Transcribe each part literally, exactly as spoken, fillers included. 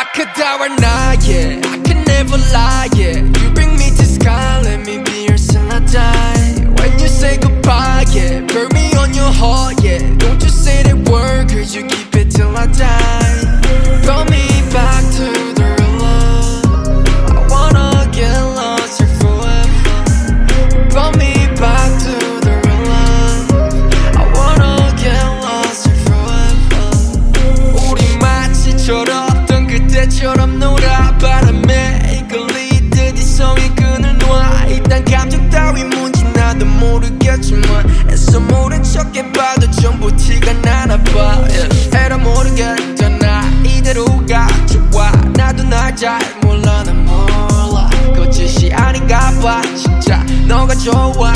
그다와 나, yeah. I can never lie, yeah. You bring me to sky, let me be yours till I die. When you say goodbye, yeah. Burn me on your heart, yeah. Don't you say that word, cause you keep it till I die. Brought me back to the real love. I wanna get lost here forever. Brought me back to the real love. I wanna get lost here forever. 우리 마치 철없던 그때처럼 놀아. 바람에 이끌리듯 이성의 끈을 놔. 일단 감정 따위 뭔지 나도 모르겠지만 애써 모른 척 해봐도 전부 티가 나나봐. yeah. 에라 모르겠잖아. 이대로가 좋아. 나도 날 잘 몰라. 난 몰라. 거짓이 아닌가 봐. 진짜 너가 좋아.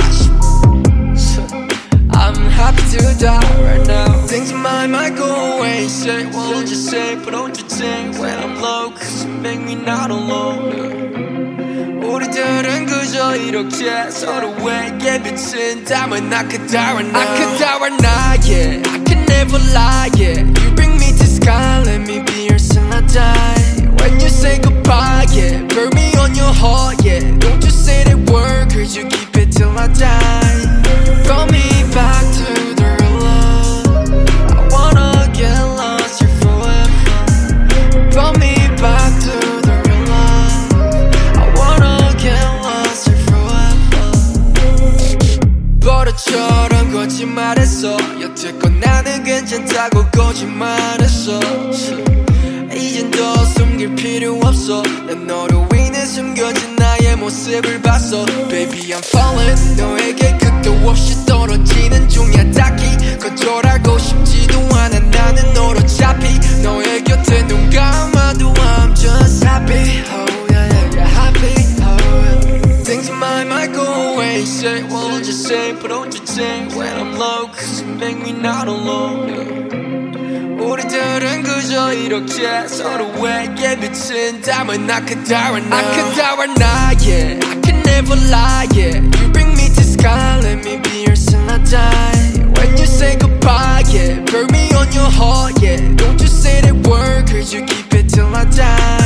I'm happy to die right now. Things in my mind go away. Say what I'll just say, but don't you say when I'm low, cause you make me not alone. 우리들은 그저 이렇게 서로에게 비친다면 나 그다와 나 I 그다와 나, yeah. I can never lie, yeah. You bring me to sky, let me be yours till I die. When you say goodbye, yeah. Burn me on your heart, yeah. Don't you say that word, cause you keep it till I die. Brought me back to the real love. I wanna get lost here forever. Brought me back to the real love. I wanna get lost here forever. 버릇처럼 거짓말했어. 여태껏 나는 괜찮다고 거짓말했어. 이젠 더 숨길 필요 없어. 난 너로 인해 숨겨진 나의 모습을 봤어. Baby I'm falling. 너에게 끝도 없이 떨어지는 중이야. 딱히 거절하고 싶지도 않아. 나는 널 어차피 너의 곁에 눈 감아도 I'm just happy. Oh yeah yeah yeah happy. Oh yeah. Things in my mind go away. Say what I'll just say, but don't you say when I'm low, cause you make me not alone. yeah. 우리들은 그저 이렇게 서로에게 비친다면 나 그다와 나 I 그다와 나, yeah. I can never lie, yeah. You bring me to sky, let me be yours till I die. When you say goodbye, yeah. Burn me on your heart, yeah. Don't you say that word, cause you keep it till I die.